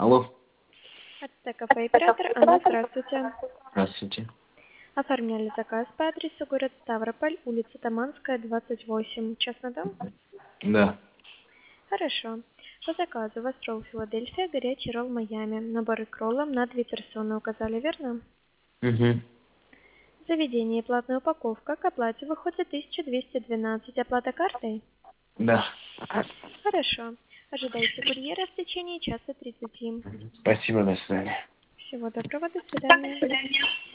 Алло. Это кафе «Оператор». Анна, здравствуйте. Здравствуйте. Оформляли заказ по адресу город Ставрополь, улица Таманская, 28. Частный дом? Да. Хорошо. По заказу у вас ролл Филадельфия, горячий ролл Майами. Наборы к роллам на 2 персоны указали, верно? Угу. Заведение и платная упаковка. К оплате выходит 1212. Оплата картой? Да. Хорошо. Ожидайте курьера в течение часа 30. Спасибо, до свидания. Всего доброго, до свидания.